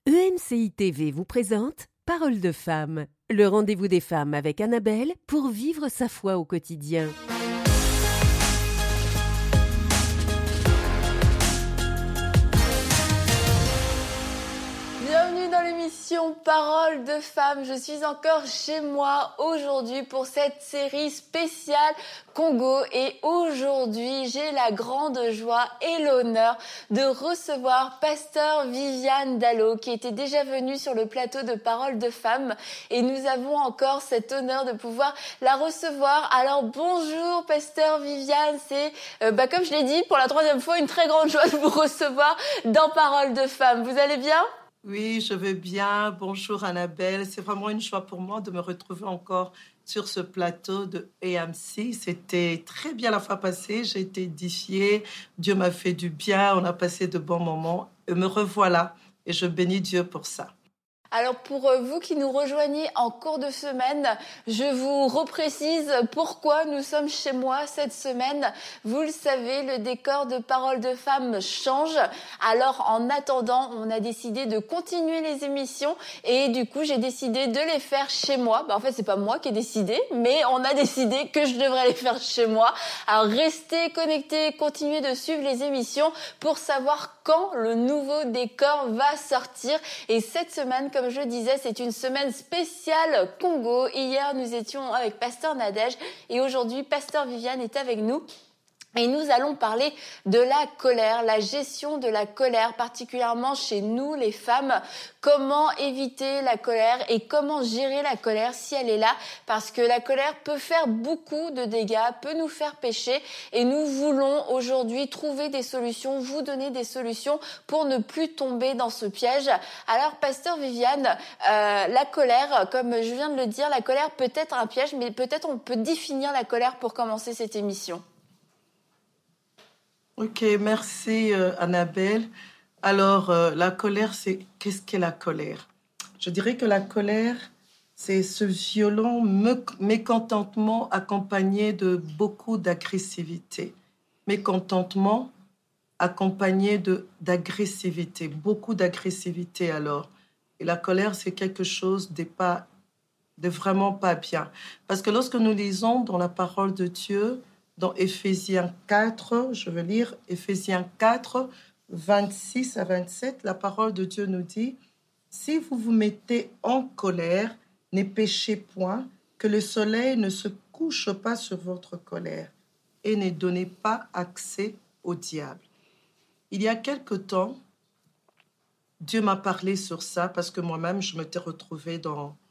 EMCI TV vous présente Parole de femme, le rendez-vous des femmes avec Annabelle pour vivre sa foi au quotidien. Bienvenue dans l'émission Parole de femme. Je suis encore chez moi aujourd'hui pour cette série spéciale Congo et aujourd'hui j'ai la grande joie et l'honneur de recevoir Pasteur Viviane Dallo qui était déjà venue sur le plateau de Parole de femme et nous avons encore cet honneur de pouvoir la recevoir. Alors bonjour Pasteur Viviane, c'est comme je l'ai dit pour la troisième fois une très grande joie de vous recevoir dans Parole de femme. Vous allez bien ? Oui, je vais bien. Bonjour Annabelle. C'est vraiment une joie pour moi de me retrouver encore sur ce plateau de EMC. C'était très bien la fois passée. J'ai été édifiée. Dieu m'a fait du bien. On a passé de bons moments. Et me revoilà. Et je bénis Dieu pour ça. Alors pour vous qui nous rejoignez en cours de semaine, je vous reprécise pourquoi nous sommes chez moi cette semaine. Vous le savez, le décor de Parole de femme change. Alors en attendant, on a décidé de continuer les émissions et du coup j'ai décidé de les faire chez moi. En fait c'est pas moi qui ai décidé, mais on a décidé que je devrais les faire chez moi. Alors restez connectés, continuez de suivre les émissions pour savoir quand le nouveau décor va sortir. Et cette semaine, comme je le disais, c'est une semaine spéciale Congo. Hier, nous étions avec Pasteur Nadège et aujourd'hui, Pasteur Viviane est avec nous. Et nous allons parler de la colère, la gestion de la colère, particulièrement chez nous les femmes. Comment éviter la colère et comment gérer la colère si elle est là, parce que la colère peut faire beaucoup de dégâts, peut nous faire pécher et nous voulons aujourd'hui trouver des solutions, vous donner des solutions pour ne plus tomber dans ce piège. Alors Pasteur Viviane, la colère, comme je viens de le dire, la colère peut être un piège, mais peut-être on peut définir la colère pour commencer cette émission. Ok, merci Annabelle. Alors, la colère, qu'est-ce qu'est la colère? Je dirais que la colère, c'est ce violent mécontentement accompagné de beaucoup d'agressivité. Mécontentement accompagné d'agressivité, beaucoup d'agressivité alors. Et la colère, c'est quelque chose de vraiment pas bien. Parce que lorsque nous lisons dans la parole de Dieu, dans Éphésiens 4, je vais lire Éphésiens 4, 26 à 27, la parole de Dieu nous dit « Si vous vous mettez en colère, ne péchez point, que le soleil ne se couche pas sur votre colère, et ne donnez pas accès au diable. » Il y a quelque temps, Dieu m'a parlé sur ça, parce que moi-même, je m'étais retrouvée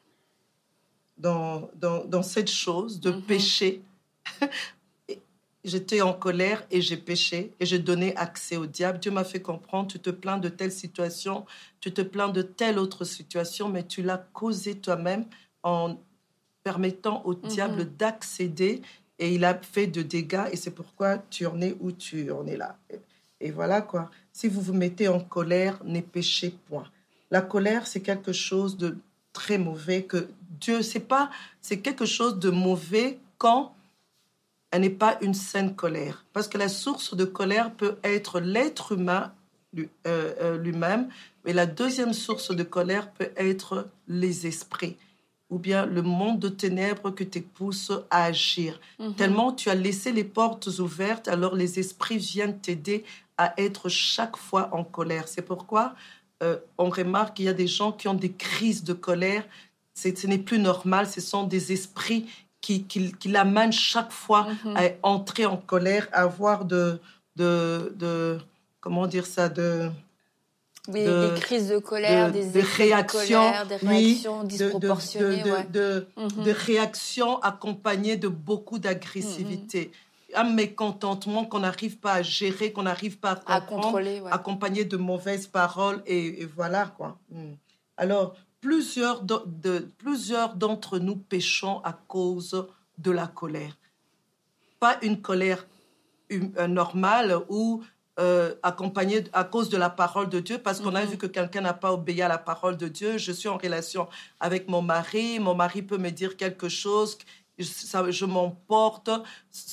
dans cette chose de péché. J'étais en colère et j'ai péché et j'ai donné accès au diable. Dieu m'a fait comprendre, tu te plains de telle situation, tu te plains de telle autre situation, mais tu l'as causé toi-même en permettant au diable d'accéder et il a fait de dégâts et c'est pourquoi tu en es où tu en es là. Et voilà quoi. Si vous vous mettez en colère, ne péchez point. La colère, c'est quelque chose de très mauvais que Dieu, c'est quelque chose de mauvais quand elle n'est pas une saine colère. Parce que la source de colère peut être l'être humain lui-même, mais la deuxième source de colère peut être les esprits, ou bien le monde de ténèbres que te pousse à agir. Tellement tu as laissé les portes ouvertes, alors les esprits viennent t'aider à être chaque fois en colère. C'est pourquoi on remarque qu'il y a des gens qui ont des crises de colère. Ce n'est plus normal, ce sont des esprits qui l'amène chaque fois à entrer en colère, à avoir comment dire ça, des crises de colère, des réactions, des réactions disproportionnées. De réactions accompagnées de beaucoup d'agressivité. Un mécontentement qu'on n'arrive pas à gérer, qu'on n'arrive pas à contrôler, accompagné de mauvaises paroles, et voilà quoi. Alors, plusieurs d'entre nous péchons à cause de la colère. Pas une colère normale ou accompagnée à cause de la parole de Dieu, parce qu'on a vu que quelqu'un n'a pas obéi à la parole de Dieu. Je suis en relation avec mon mari peut me dire quelque chose, je m'emporte,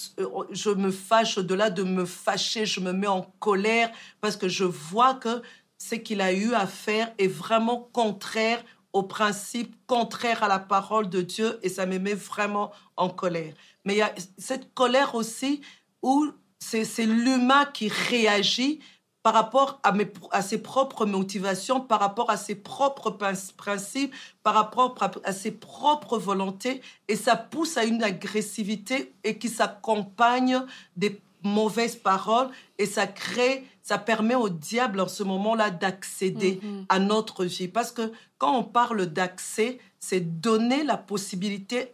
je me fâche, au-delà de me fâcher, je me mets en colère parce que je vois que ce qu'il a eu à faire est vraiment contraire aux principes, contraire à la parole de Dieu, et ça me met vraiment en colère. Mais il y a cette colère aussi où c'est l'humain qui réagit par rapport à ses propres motivations, par rapport à ses propres principes, par rapport à ses propres volontés, et ça pousse à une agressivité et qui s'accompagne des mauvaises paroles, et ça permet au diable en ce moment-là d'accéder à notre vie. Parce que quand on parle d'accès, c'est donner la possibilité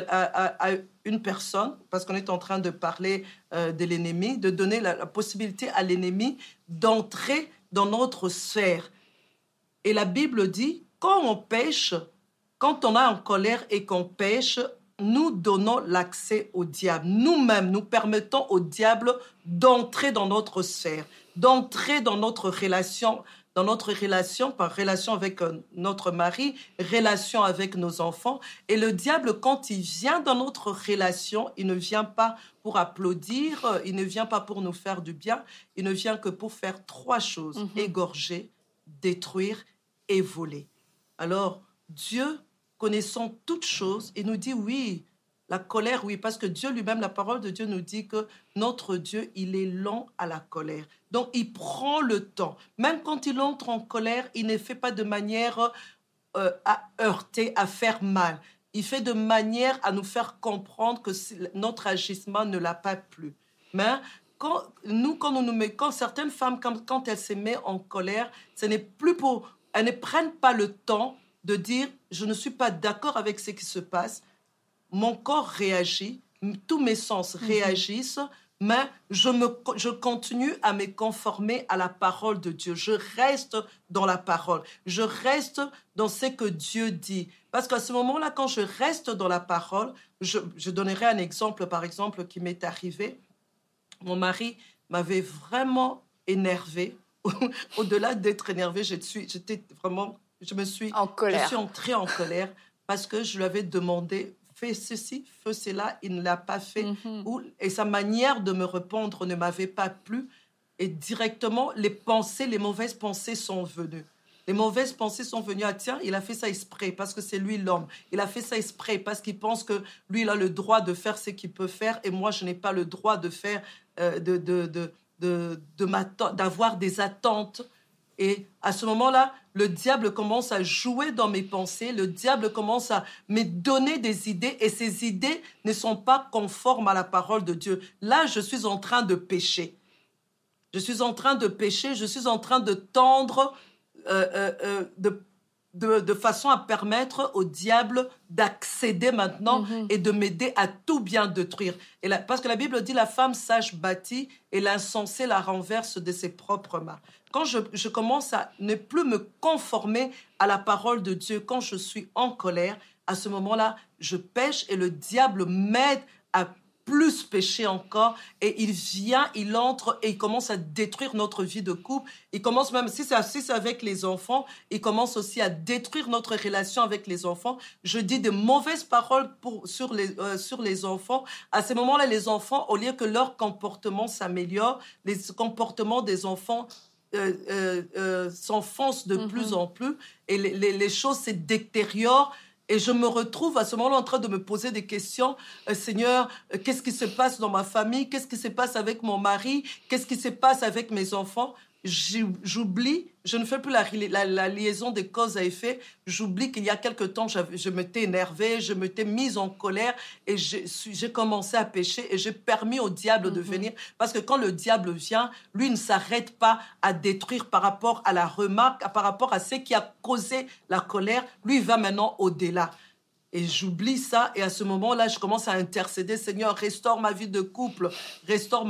à une personne, parce qu'on est en train de parler de l'ennemi, de donner la possibilité à l'ennemi d'entrer dans notre sphère. Et la Bible dit, quand on pêche, quand on est en colère et qu'on pêche, nous donnons l'accès au diable. Nous-mêmes, nous permettons au diable d'entrer dans notre sphère, d'entrer dans notre relation, par relation avec notre mari, relation avec nos enfants. Et le diable, quand il vient dans notre relation, il ne vient pas pour applaudir, il ne vient pas pour nous faire du bien, il ne vient que pour faire 3 choses, égorger, détruire et voler. Alors, Dieu, connaissant toutes choses, il nous dit oui, la colère, oui, parce que Dieu lui-même, la parole de Dieu nous dit que notre Dieu, il est lent à la colère. Donc, il prend le temps. Même quand il entre en colère, il ne fait pas de manière à heurter, à faire mal. Il fait de manière à nous faire comprendre que notre agissement ne l'a pas plu. Mais quand certaines femmes, quand elles se mettent en colère, ce n'est plus pour... Elles ne prennent pas le temps de dire « je ne suis pas d'accord avec ce qui se passe ». Mon corps réagit, tous mes sens réagissent, mais je continue à me conformer à la parole de Dieu. Je reste dans la parole. Je reste dans ce que Dieu dit. Parce qu'à ce moment-là, quand je reste dans la parole, je donnerai un exemple, par exemple, qui m'est arrivé. Mon mari m'avait vraiment énervée. Au-delà d'être énervée, je suis entrée en colère parce que je lui avais demandé fais ceci, fais cela, il ne l'a pas fait. Et sa manière de me répondre ne m'avait pas plu. Et directement, les mauvaises pensées sont venues. Les mauvaises pensées sont venues. Ah tiens, il a fait ça exprès parce que c'est lui l'homme. Il a fait ça exprès parce qu'il pense que lui, il a le droit de faire ce qu'il peut faire et moi, je n'ai pas le droit de faire, d'avoir des attentes. Et à ce moment-là, le diable commence à jouer dans mes pensées, le diable commence à me donner des idées et ces idées ne sont pas conformes à la parole de Dieu. Là, je suis en train de pécher. Je suis en train de pécher, je suis en train de tendre de façon à permettre au diable d'accéder maintenant et de m'aider à tout bien détruire. Parce que la Bible dit la femme sage bâtit et l'insensé la renverse de ses propres mains. Quand je commence à ne plus me conformer à la parole de Dieu, quand je suis en colère, à ce moment-là, je pêche et le diable m'aide à plus pécher encore et il entre et il commence à détruire notre vie de couple. Il commence même, si c'est avec les enfants, il commence aussi à détruire notre relation avec les enfants. Je dis de mauvaises paroles sur les enfants. À ce moment-là, les enfants, au lieu que leur comportement s'améliore, les comportements des enfants s'enfoncent de plus en plus et les choses se détériorent. Et je me retrouve à ce moment-là en train de me poser des questions. Seigneur, qu'est-ce qui se passe dans ma famille? Qu'est-ce qui se passe avec mon mari? Qu'est-ce qui se passe avec mes enfants? J'oublie, je ne fais plus la liaison des causes à effet. J'oublie qu'il y a quelque temps, je m'étais énervée, je m'étais mise en colère et j'ai commencé à pécher et j'ai permis au diable de venir. Parce que quand le diable vient, lui ne s'arrête pas à détruire par rapport à la remarque, par rapport à ce qui a causé la colère. Lui, il va maintenant au-delà. Et j'oublie ça, et à ce moment-là, je commence à intercéder. Seigneur, restaure ma vie de couple, restaure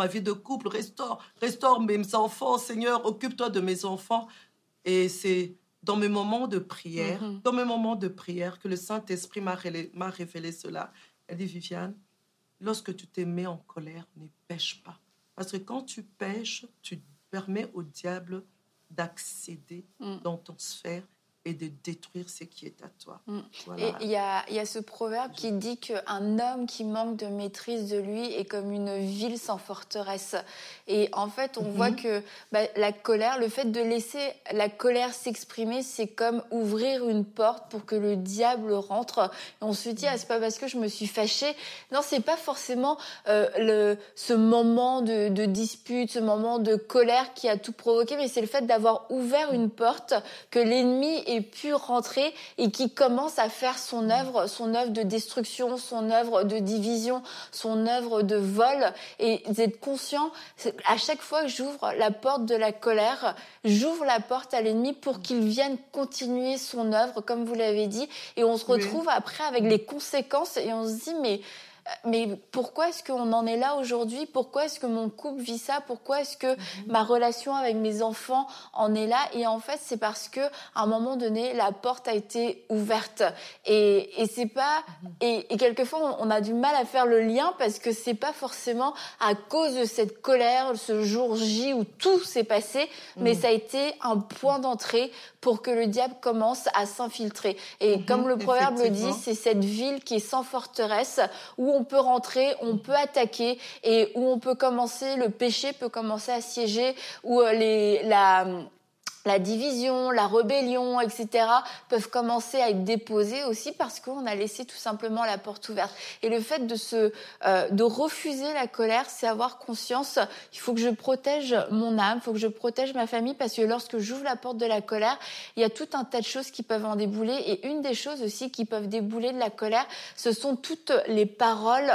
mes enfants. Seigneur, occupe-toi de mes enfants. Et c'est dans mes moments de prière, que le Saint-Esprit m'a révélé cela. Elle dit, Viviane, lorsque tu te mets en colère, ne pêche pas. Parce que quand tu pêches, tu permets au diable d'accéder dans ton sphère et de détruire ce qui est à toi. Voilà. Et il y a ce proverbe qui dit qu'un homme qui manque de maîtrise de lui est comme une ville sans forteresse. Et en fait, on voit que la colère, le fait de laisser la colère s'exprimer, c'est comme ouvrir une porte pour que le diable rentre. Et on se dit, c'est pas parce que je me suis fâchée. Non, c'est pas forcément ce moment de dispute, ce moment de colère qui a tout provoqué, mais c'est le fait d'avoir ouvert une porte, que l'ennemi ait pu rentrer et qui commence à faire son œuvre de destruction, son œuvre de division, son œuvre de vol. Et d'être conscient, à chaque fois que j'ouvre la porte de la colère, j'ouvre la porte à l'ennemi pour qu'il vienne continuer son œuvre, comme vous l'avez dit. Et on se retrouve après avec les conséquences et on se dit, mais pourquoi est-ce qu'on en est là aujourd'hui? Pourquoi est-ce que mon couple vit ça? Pourquoi est-ce que ma relation avec mes enfants en est là? Et en fait, c'est parce que à un moment donné, la porte a été ouverte. Et c'est pas et quelquefois on a du mal à faire le lien parce que c'est pas forcément à cause de cette colère, ce jour J où tout s'est passé, mais ça a été un point d'entrée pour que le diable commence à s'infiltrer. Et comme le proverbe le dit, c'est cette ville qui est sans forteresse où on peut rentrer, on peut attaquer et où on peut commencer, le péché peut commencer à siéger, où la division, la rébellion, etc. peuvent commencer à être déposées aussi parce qu'on a laissé tout simplement la porte ouverte. Et le fait de refuser la colère, c'est avoir conscience, il faut que je protège mon âme, il faut que je protège ma famille parce que lorsque j'ouvre la porte de la colère, il y a tout un tas de choses qui peuvent en débouler. Et une des choses aussi qui peuvent débouler de la colère, ce sont toutes les paroles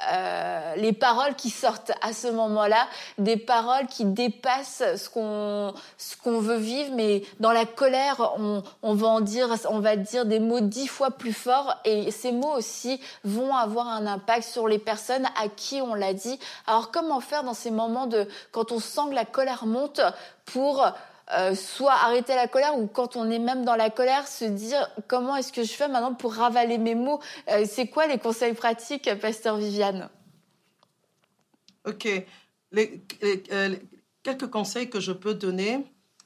qui sortent à ce moment-là, des paroles qui dépassent ce qu'on veut vivre, mais dans la colère, on va dire des mots 10 fois plus forts, et ces mots aussi vont avoir un impact sur les personnes à qui on l'a dit. Alors comment faire dans ces moments quand on sent que la colère monte pour soit arrêter la colère, ou quand on est même dans la colère, se dire comment est-ce que je fais maintenant pour ravaler mes mots? C'est quoi les conseils pratiques, Pasteur Viviane? Ok, quelques conseils que je peux donner.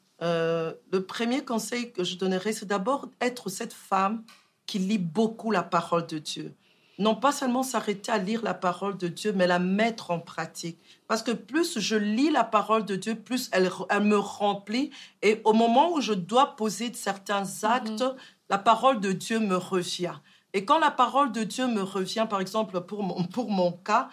Le premier conseil que je donnerais, c'est d'abord être cette femme qui lit beaucoup la parole de Dieu. Non pas seulement s'arrêter à lire la parole de Dieu, mais la mettre en pratique. Parce que plus je lis la parole de Dieu, plus elle me remplit. Et au moment où je dois poser certains actes, la parole de Dieu me revient. Et quand la parole de Dieu me revient, par exemple, pour mon cas,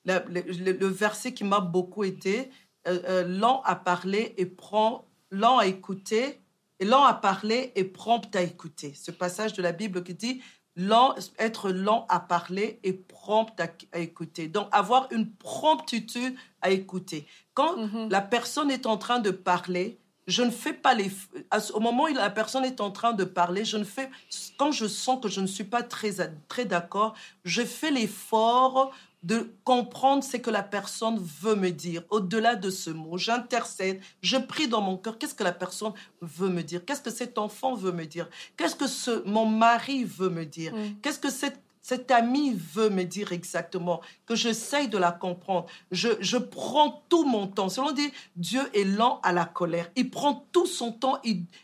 le verset qui m'a beaucoup aidé, lent à parler et lent à écouter, et lent à parler et prompt à écouter. Ce passage de la Bible qui dit être lent à parler et prompt à écouter. Donc, avoir une promptitude à écouter. Quand la personne est en train de parler, je ne fais pas au moment où la personne est en train de parler, quand je sens que je ne suis pas très d'accord, je fais l'effort de comprendre ce que la personne veut me dire. Au-delà de ce mot, j'intercède, je prie dans mon cœur. Qu'est-ce que la personne veut me dire? Qu'est-ce que cet enfant veut me dire? Qu'est-ce que mon mari veut me dire? Qu'est-ce que cet ami veut me dire exactement? Que j'essaye de la comprendre. Je prends tout mon temps. Selon dit, Dieu est lent à la colère. Il prend tout son temps.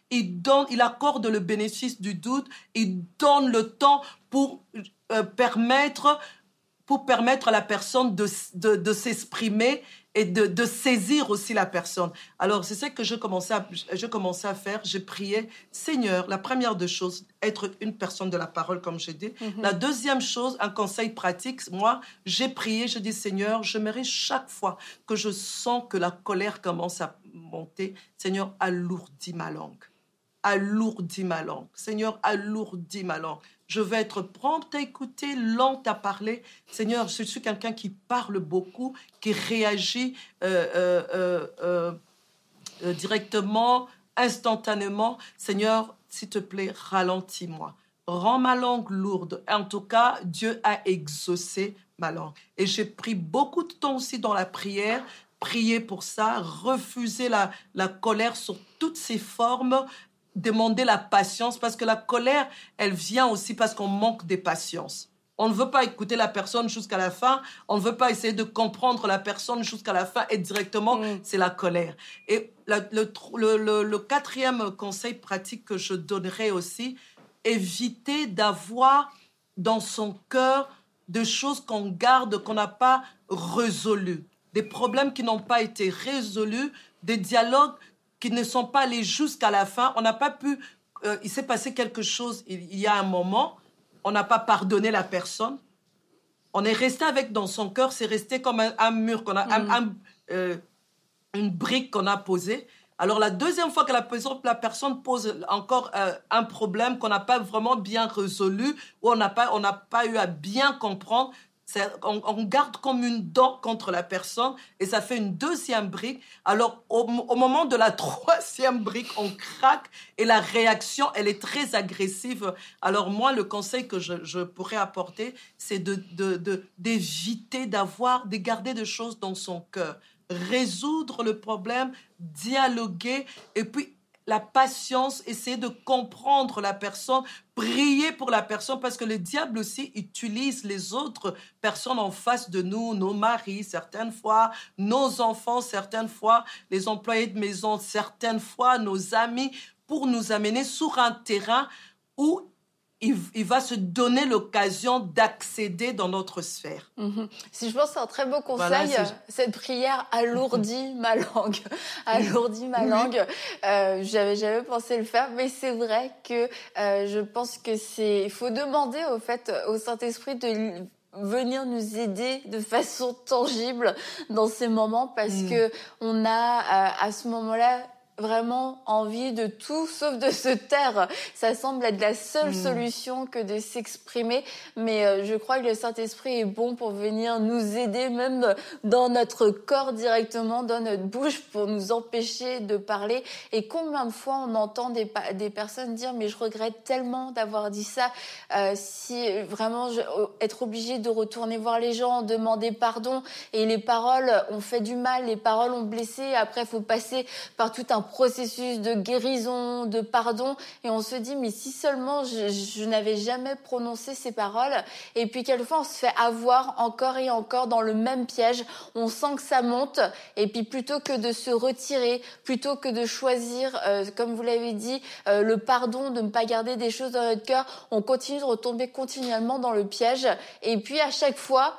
Il accorde le bénéfice du doute. Il donne le temps pour permettre à la personne de s'exprimer et de saisir aussi la personne. Alors, c'est ça que je commençais à faire. J'ai prié, Seigneur, la première des choses, être une personne de la parole, comme j'ai dit. La deuxième chose, un conseil pratique, moi, j'ai prié, je dis, Seigneur, je mérite chaque fois que je sens que la colère commence à monter, Seigneur, alourdis ma langue. Alourdis ma langue. Seigneur, alourdis ma langue. Je vais être prompte à écouter, lente à parler. Seigneur, je suis quelqu'un qui parle beaucoup, qui réagit directement, instantanément. Seigneur, s'il te plaît, ralentis-moi. Rends ma langue lourde. En tout cas, Dieu a exaucé ma langue. Et j'ai pris beaucoup de temps aussi dans la prière, prier pour ça, refuser la colère sur toutes ses formes, demander la patience, parce que la colère, elle vient aussi parce qu'on manque de patience. On ne veut pas écouter la personne jusqu'à la fin. On ne veut pas essayer de comprendre la personne jusqu'à la fin. Et directement, c'est la colère. Et le quatrième conseil pratique que je donnerais aussi, éviter d'avoir dans son cœur des choses qu'on garde, qu'on n'a pas résolues. Des problèmes qui n'ont pas été résolus, des dialogues qui ne sont pas allés jusqu'à la fin. On n'a pas pu... il s'est passé quelque chose il y a un moment. On n'a pas pardonné la personne. On est resté avec dans son cœur, c'est resté comme un mur, une brique qu'on a posée. Alors la deuxième fois que la personne pose encore un problème qu'on n'a pas vraiment bien résolu, ou on n'a pas eu à bien comprendre, on garde comme une dent contre la personne et ça fait une deuxième brique. Alors, au moment de la troisième brique, on craque et la réaction, elle est très agressive. Alors, moi, le conseil que je pourrais apporter, c'est d'éviter de garder des choses dans son cœur. Résoudre le problème, dialoguer et puis la patience, essayer de comprendre la personne, prier pour la personne, parce que le diable aussi utilise les autres personnes en face de nous, nos maris certaines fois, nos enfants certaines fois, les employés de maison certaines fois, nos amis, pour nous amener sur un terrain où il va se donner l'occasion d'accéder dans notre sphère. Si je pense que c'est un très beau conseil, cette prière alourdit ma langue. Alourdit ma langue. J'avais jamais pensé le faire, mais c'est vrai que je pense que il faut demander au fait au Saint-Esprit de venir nous aider de façon tangible dans ces moments, parce que on a à ce moment-là vraiment envie de tout sauf de se taire. Ça semble être la seule solution que de s'exprimer, mais je crois que le Saint-Esprit est bon pour venir nous aider, même dans notre corps directement, dans notre bouche, pour nous empêcher de parler. Et combien de fois on entend des personnes dire « mais je regrette tellement d'avoir dit ça, si vraiment être obligé de retourner voir les gens, demander pardon, et les paroles ont fait du mal, les paroles ont blessé, après il faut passer par tout un processus de guérison, de pardon, et on se dit mais si seulement je n'avais jamais prononcé ces paroles. Et puis quelquefois on se fait avoir encore et encore dans le même piège, on sent que ça monte, et puis plutôt que de se retirer, plutôt que de choisir, comme vous l'avez dit, le pardon, de ne pas garder des choses dans notre cœur, on continue de retomber continuellement dans le piège. Et puis à chaque fois,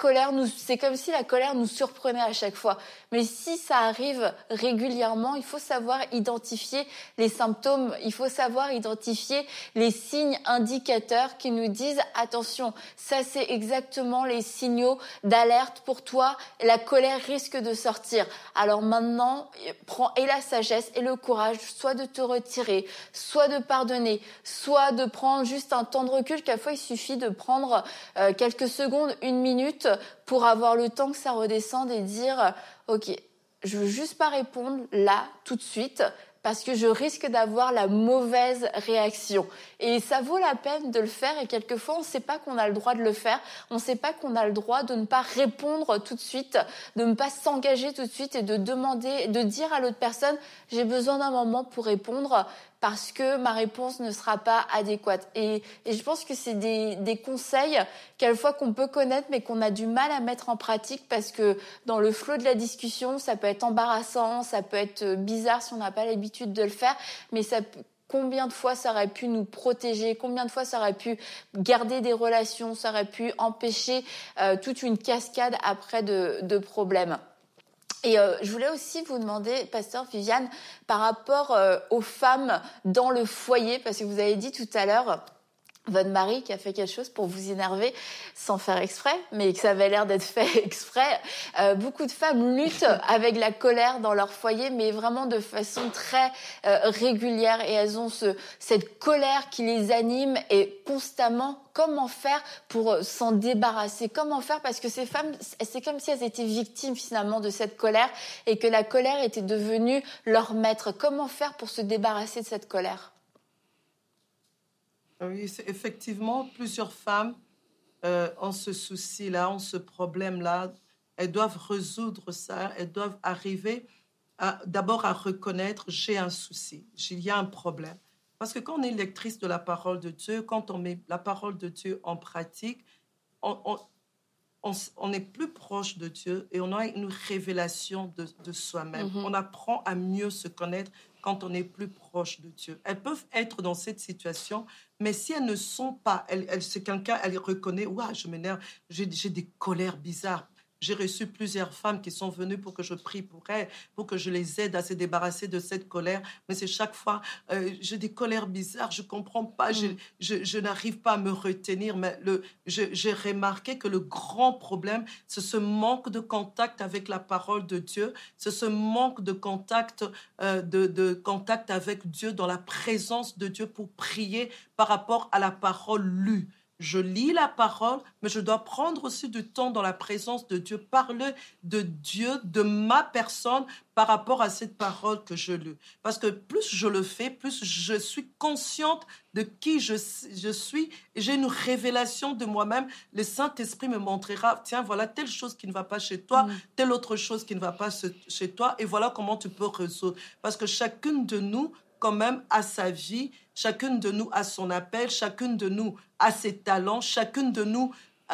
c'est comme si la colère nous surprenait à chaque fois. Mais si ça arrive régulièrement, il faut savoir identifier les symptômes, il faut savoir identifier les signes indicateurs qui nous disent « attention, ça c'est exactement les signaux d'alerte pour toi, la colère risque de sortir ». Alors maintenant, prends et la sagesse et le courage, soit de te retirer, soit de pardonner, soit de prendre juste un temps de recul. Quelquefois, il suffit de prendre quelques secondes, 1 minute, pour avoir le temps que ça redescende et dire « ok, je veux juste pas répondre là, tout de suite, parce que je risque d'avoir la mauvaise réaction. » Et ça vaut la peine de le faire, et quelquefois on ne sait pas qu'on a le droit de le faire, on ne sait pas qu'on a le droit de ne pas répondre tout de suite, de ne pas s'engager tout de suite et de demander, de dire à l'autre personne « j'ai besoin d'un moment pour répondre », parce que ma réponse ne sera pas adéquate. Et je pense que c'est des conseils quelquefois qu'on peut connaître mais qu'on a du mal à mettre en pratique, parce que dans le flot de la discussion, ça peut être embarrassant, ça peut être bizarre si on n'a pas l'habitude de le faire, mais combien de fois ça aurait pu nous protéger, combien de fois ça aurait pu garder des relations, ça aurait pu empêcher toute une cascade après de problèmes. Et je voulais aussi vous demander, Pasteur Viviane, par rapport aux femmes dans le foyer, parce que vous avez dit tout à l'heure, votre mari qui a fait quelque chose pour vous énerver sans faire exprès, mais que ça avait l'air d'être fait exprès. Beaucoup de femmes luttent avec la colère dans leur foyer, mais vraiment de façon très régulière, et elles ont cette colère qui les anime, et constamment, comment faire pour s'en débarrasser? Comment faire? Parce que ces femmes, c'est comme si elles étaient victimes finalement de cette colère, et que la colère était devenue leur maître. Comment faire pour se débarrasser de cette colère? Oui, effectivement, plusieurs femmes ont ce souci-là, ont ce problème-là. Elles doivent résoudre ça, elles doivent arriver d'abord à reconnaître « j'ai un souci, il y a un problème ». Parce que quand on est lectrice de la parole de Dieu, quand on met la parole de Dieu en pratique, on est plus proche de Dieu et on a une révélation de soi-même. On apprend à mieux se connaître quand on est plus proche de Dieu. Elles peuvent être dans cette situation, mais si elles ne sont pas, c'est quelqu'un, elle reconnaît, ouah, je m'énerve, j'ai des colères bizarres. J'ai reçu plusieurs femmes qui sont venues pour que je prie pour elles, pour que je les aide à se débarrasser de cette colère. Mais c'est chaque fois, j'ai des colères bizarres, je ne comprends pas, je n'arrive pas à me retenir. Mais j'ai remarqué que le grand problème, c'est ce manque de contact avec la parole de Dieu, c'est ce manque de contact, de contact avec Dieu, dans la présence de Dieu pour prier par rapport à la parole lue. Je lis la parole, mais je dois prendre aussi du temps dans la présence de Dieu, parler de Dieu, de ma personne par rapport à cette parole que je lis. Parce que plus je le fais, plus je suis consciente de qui je suis et j'ai une révélation de moi-même. Le Saint-Esprit me montrera, tiens, voilà telle chose qui ne va pas chez toi, telle autre chose qui ne va pas chez toi et voilà comment tu peux résoudre. Parce que chacune de nous, quand même, a sa vie, chacune de nous a son appel, chacune de nous a ses talents, chacune de nous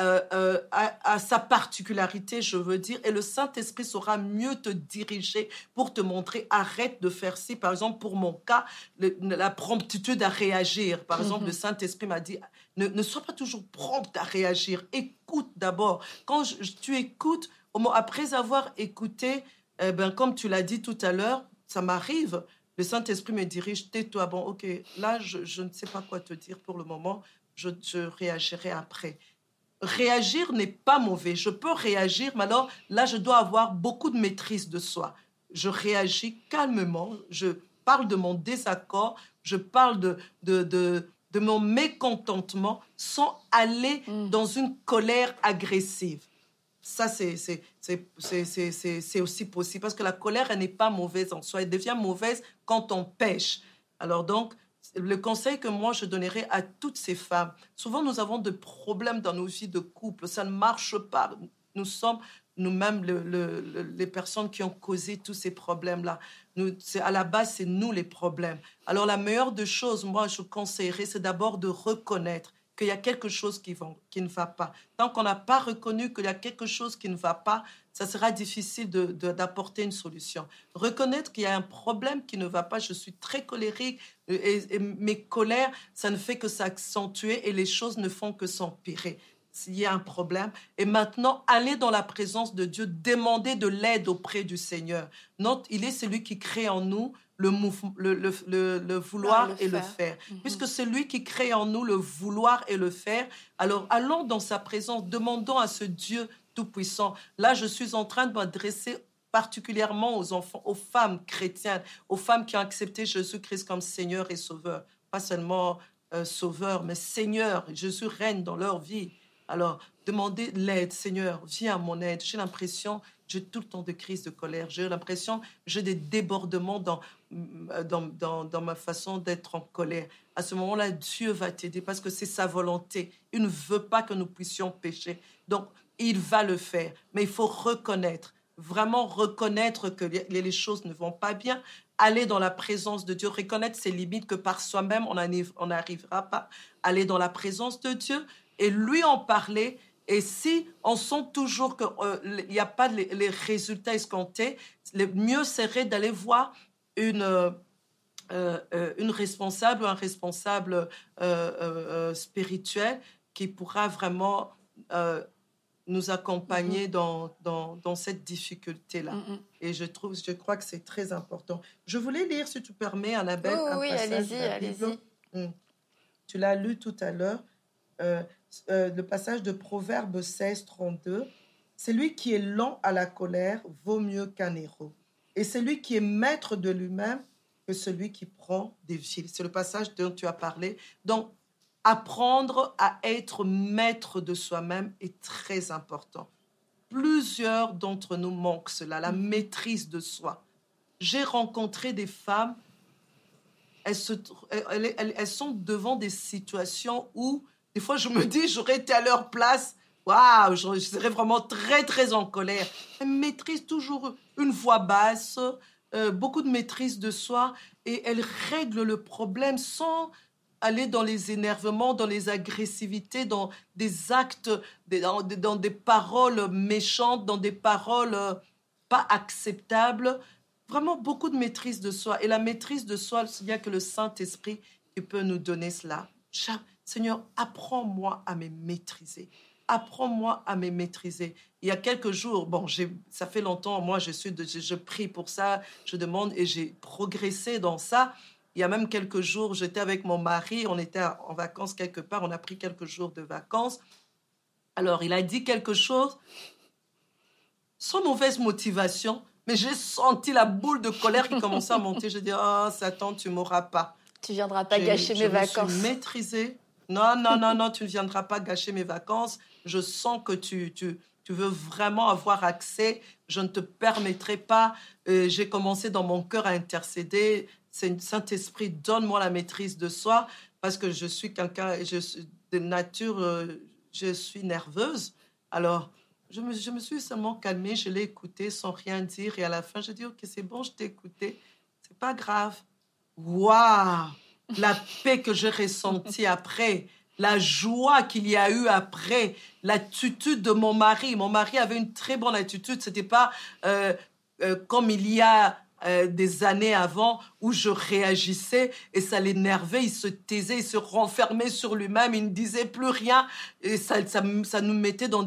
a sa particularité, je veux dire, et le Saint-Esprit saura mieux te diriger pour te montrer, arrête de faire ci. Par exemple, pour mon cas, la promptitude à réagir. Par exemple, le Saint-Esprit m'a dit, ne sois pas toujours prompte à réagir, écoute d'abord. Quand tu écoutes, après avoir écouté, comme tu l'as dit tout à l'heure, ça m'arrive. Le Saint-Esprit me dirige, tais-toi, bon, ok, là, je ne sais pas quoi te dire pour le moment, je réagirai après. Réagir n'est pas mauvais, je peux réagir, mais alors là, je dois avoir beaucoup de maîtrise de soi. Je réagis calmement, je parle de mon désaccord, je parle de mon mécontentement sans aller dans une colère agressive. Ça, c'est aussi possible parce que la colère, elle n'est pas mauvaise en soi. Elle devient mauvaise quand on pêche. Alors donc, le conseil que moi, je donnerais à toutes ces femmes, souvent nous avons des problèmes dans nos vies de couple, ça ne marche pas. Nous sommes nous-mêmes les personnes qui ont causé tous ces problèmes-là. À la base, c'est nous les problèmes. Alors la meilleure des choses, moi, je conseillerais, c'est d'abord de reconnaître qu'il y a quelque chose qui ne va pas. Tant qu'on n'a pas reconnu qu'il y a quelque chose qui ne va pas, ça sera difficile d'apporter une solution. Reconnaître qu'il y a un problème qui ne va pas, je suis très colérique et mes colères, ça ne fait que s'accentuer et les choses ne font que s'empirer. S'il y a un problème, et maintenant, aller dans la présence de Dieu, demander de l'aide auprès du Seigneur. Il est celui qui crée en nous le vouloir et le faire. Puisque c'est lui qui crée en nous le vouloir et le faire, alors allons dans sa présence, demandons à ce Dieu tout-puissant. Là, je suis en train de m'adresser particulièrement aux enfants, aux femmes chrétiennes, aux femmes qui ont accepté Jésus-Christ comme Seigneur et Sauveur. Pas seulement Sauveur, mais Seigneur. Jésus règne dans leur vie. Alors, demandez l'aide, Seigneur, viens à mon aide. J'ai l'impression, j'ai tout le temps de crises de colère. J'ai l'impression, j'ai des débordements dans ma façon d'être en colère. À ce moment-là, Dieu va t'aider parce que c'est sa volonté. Il ne veut pas que nous puissions pécher. Donc, il va le faire. Mais il faut reconnaître, vraiment reconnaître que les choses ne vont pas bien. Aller dans la présence de Dieu, reconnaître ses limites, que par soi-même, on n'arrivera pas. Aller dans la présence de Dieu et lui en parler. Et si on sent toujours qu'il n'y a pas les résultats escomptés, le mieux serait d'aller voir une responsable ou un responsable spirituel qui pourra vraiment nous accompagner dans cette difficulté-là. Et je crois que c'est très important. Je voulais lire, si tu permets, Annabelle, un passage de la Bible. Tu l'as lu tout à l'heure. Le passage de Proverbe 16, 32. Celui qui est lent à la colère vaut mieux qu'un héros. Et celui qui est maître de lui-même que celui qui prend des fils. C'est le passage dont tu as parlé. Donc, apprendre à être maître de soi-même est très important. Plusieurs d'entre nous manquent cela, la maîtrise de soi. J'ai rencontré des femmes, elles sont devant des situations où des fois, je me dis, j'aurais été à leur place, waouh, je serais vraiment très, très en colère. Elles maîtrisent toujours une voix basse, beaucoup de maîtrise de soi, et elles règlent le problème sans aller dans les énervements, dans les agressivités, dans des actes, dans des paroles méchantes, dans des paroles pas acceptables. Vraiment beaucoup de maîtrise de soi. Et la maîtrise de soi, il n'y a que le Saint-Esprit qui peut nous donner cela. Seigneur, apprends-moi à me maîtriser. Apprends-moi à me maîtriser. Il y a quelques jours, ça fait longtemps, moi je prie pour ça, je demande et j'ai progressé dans ça. Il y a même quelques jours, j'étais avec mon mari, on était en vacances quelque part, on a pris quelques jours de vacances. Alors, il a dit quelque chose sans mauvaise motivation, mais j'ai senti la boule de colère qui commençait à monter. J'ai dit, oh Satan, tu m'auras pas. Tu viendras pas gâcher mes vacances. Je me suis maîtrisée. Non, tu ne viendras pas gâcher mes vacances. Je sens que tu veux vraiment avoir accès. Je ne te permettrai pas. J'ai commencé dans mon cœur à intercéder. Saint-Esprit, donne-moi la maîtrise de soi parce que je suis quelqu'un, de nature, je suis nerveuse. Alors, je me suis seulement calmée. Je l'ai écouté sans rien dire. Et à la fin, je dis, OK, c'est bon, je t'ai écouté. C'est pas grave. Waouh! La paix que j'ai ressentie après, la joie qu'il y a eu après, l'attitude de mon mari. Mon mari avait une très bonne attitude. C'était pas comme il y a des années avant où je réagissais et ça l'énervait. Il se taisait, il se renfermait sur lui-même. Il ne disait plus rien et ça nous mettait dans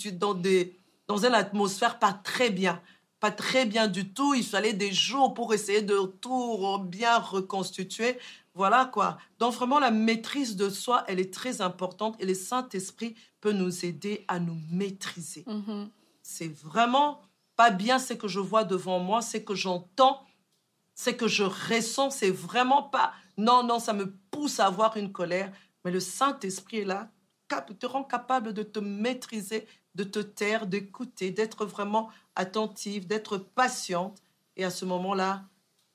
une atmosphère pas très bien du tout. Il fallait des jours pour essayer de tout bien reconstituer. Voilà quoi. Donc vraiment, la maîtrise de soi, elle est très importante et le Saint-Esprit peut nous aider à nous maîtriser. Mm-hmm. C'est vraiment pas bien ce que je vois devant moi, ce que j'entends, ce que je ressens. C'est vraiment pas... Non, ça me pousse à avoir une colère. Mais le Saint-Esprit est là, te rend capable de te maîtriser, de te taire, d'écouter, d'être vraiment attentive, d'être patiente. Et à ce moment-là,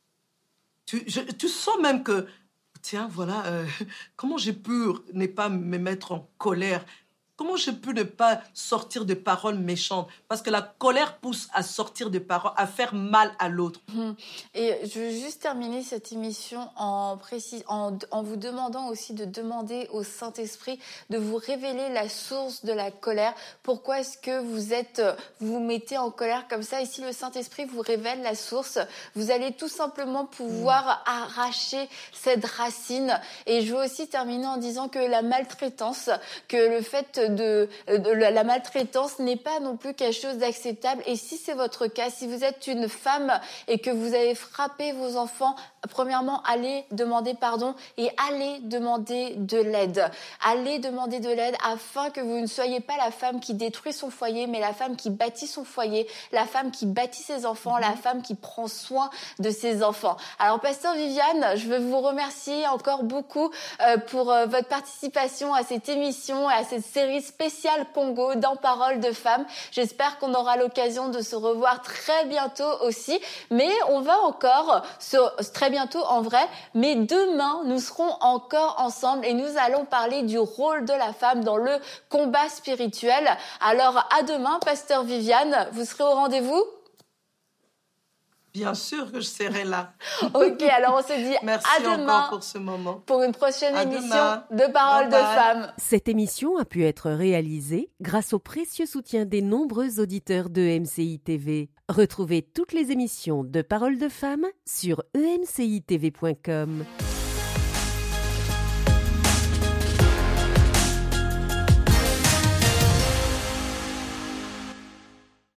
tu sens même que, tiens, voilà, comment j'ai pu ne pas me mettre en colère? Comment j'ai pu ne pas sortir de paroles méchantes? Parce que la colère pousse à sortir de paroles, à faire mal à l'autre. Et je veux juste terminer cette émission en vous demandant aussi de demander au Saint-Esprit de vous révéler la source de la colère. Pourquoi est-ce que vous mettez en colère comme ça? Et si le Saint-Esprit vous révèle la source, vous allez tout simplement pouvoir arracher cette racine. Et je veux aussi terminer en disant que la maltraitance, que le fait la maltraitance n'est pas non plus quelque chose d'acceptable. Et si c'est votre cas, si vous êtes une femme et que vous avez frappé vos enfants, premièrement, allez demander pardon et allez demander de l'aide. Allez demander de l'aide afin que vous ne soyez pas la femme qui détruit son foyer, mais la femme qui bâtit son foyer, la femme qui bâtit ses enfants, la femme qui prend soin de ses enfants. Alors, Pasteur Viviane, je veux vous remercier encore beaucoup pour votre participation à cette émission et à cette série spéciale Congo dans Paroles de Femmes. J'espère qu'on aura l'occasion de se revoir très bientôt aussi, mais on va encore très bientôt en vrai, mais demain nous serons encore ensemble et nous allons parler du rôle de la femme dans le combat spirituel. Alors à demain, Pasteur Viviane, vous serez au rendez-vous? Bien sûr que je serai là. Ok, alors on se dit merci à demain encore pour ce moment. Pour une prochaine émission de Bye Paroles de Femmes. Cette émission a pu être réalisée grâce au précieux soutien des nombreux auditeurs de MCI TV. Retrouvez toutes les émissions de Paroles de Femmes sur emcitv.com.